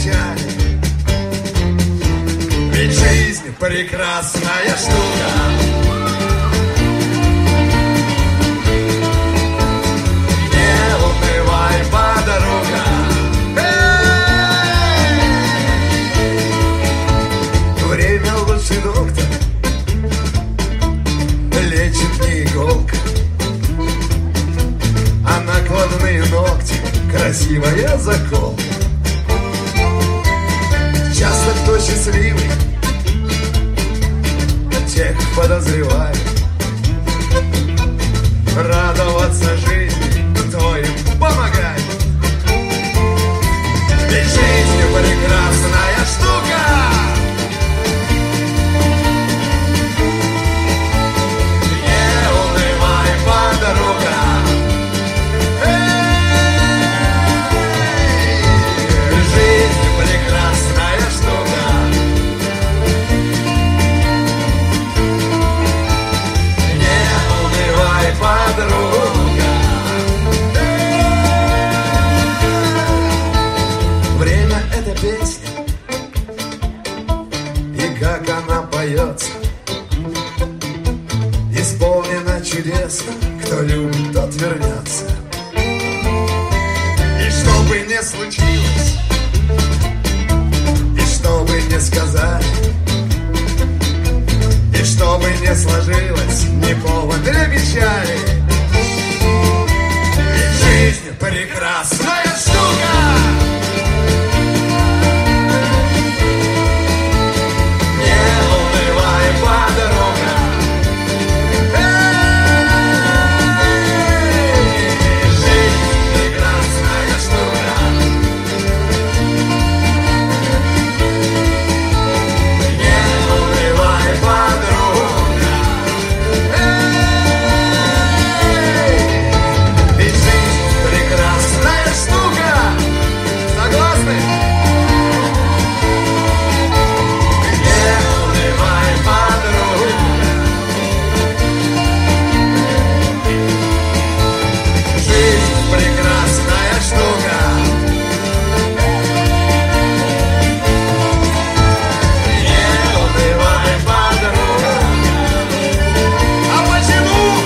печали. Ведь жизнь прекрасная штука. Не унывай, подруга. Время лучший доктор, лечит не иголка, а накладные ногти красивая заколка. Часто кто счастливый, тех подозревает. Радоваться жизни, кто им помогает. Ведь жизнь прекрасная штука. Не унывай, подруга. Жизнь прекрасная штука. Не унывай, подруга. Время — это песня, и как она поется, исполнена чудесно. Кто любит, тот вернется. И что бы ни случилось, и что бы ни сказали, и что бы ни сложилось, не повод для печали. Ведь жизнь прекрасная штука. Не унывай, подруга. Жизнь прекрасная штука. Не унывай, подруга. Ведь жизнь прекрасная штука. Согласны? Не унывай, подруга. Жизнь прекрасная штука. Не унывай, подруга. А почему?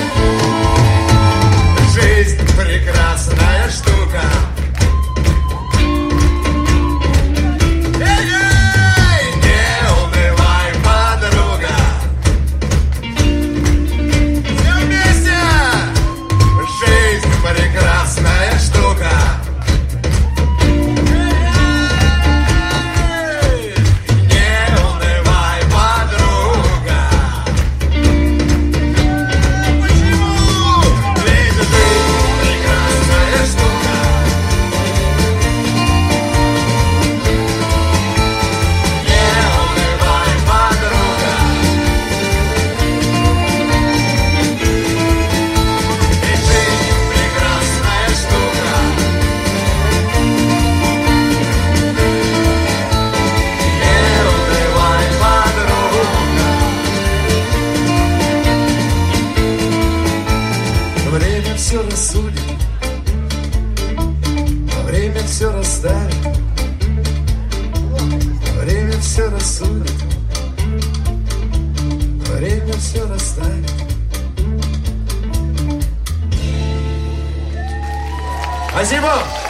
Жизнь прекрасная штука. Эй-эй! Не унывай, подруга. Все вместе! Жизнь прекрасная штука. Эй! Не унывай, подруга. Почему? Ведь жизнь прекрасная штука. Не унывай, подруга. Ведь жизнь прекрасная штука. Не унывай, подруга. Время все рассудит, время все расставит, время все рассудит, время все расставит. Спасибо!